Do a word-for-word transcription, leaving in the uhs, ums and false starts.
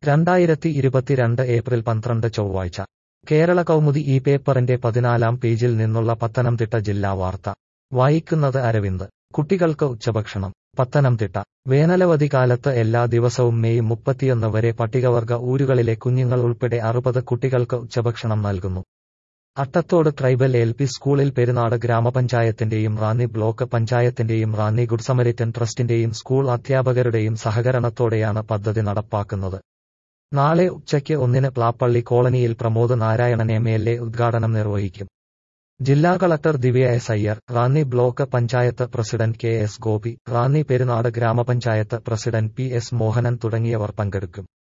രണ്ടായിരത്തി ഇരുപത്തിരണ്ട് ഏപ്രിൽ പന്ത്രണ്ട് ചൊവ്വാഴ്ച കേരള കൗമുദി ഈ പേപ്പറിന്റെ പതിനാലാം പേജിൽ നിന്നുള്ള പത്തനംതിട്ട ജില്ലാ വാർത്ത വായിക്കുന്നത് അരവിന്ദ്. കുട്ടികൾക്ക് ഉച്ചഭക്ഷണം. പത്തനംതിട്ട വേനലവധി കാലത്ത് എല്ലാ ദിവസവും മെയ് മുപ്പത്തിയൊന്ന് വരെ പട്ടികവർഗ ഊരുകളിലെ കുഞ്ഞുങ്ങൾ ഉൾപ്പെടെ അറുപത് കുട്ടികൾക്ക് ഉച്ചഭക്ഷണം നൽകുന്നു. അട്ടത്തോട് ട്രൈബൽ എൽ പി സ്കൂളിൽ പെരുനാട് ഗ്രാമപഞ്ചായത്തിന്റെയും റാന്നി ബ്ലോക്ക് പഞ്ചായത്തിന്റെയും റാന്നി ഗുഡ് സമരിറ്റൻ ട്രസ്റ്റിന്റെയും സ്കൂൾ അധ്യാപകരുടെയും സഹകരണത്തോടെയാണ് പദ്ധതി നടപ്പാക്കുന്നത്. നാളെ ഉച്ചയ്ക്ക് ഒന്നിന് പ്ലാപ്പള്ളി കോളനിയിൽ Pramod Narayanan M L A ഉദ്ഘാടനം നിർവഹിക്കും. ജില്ലാ collector Divya S Iyer, Ranni block panchayat president K S Gopi, Ranni Perunad ഗ്രാമപഞ്ചായത്ത് പ്രസിഡന്റ് പി എസ് മോഹനൻ തുടങ്ങിയവർ പങ്കെടുക്കും.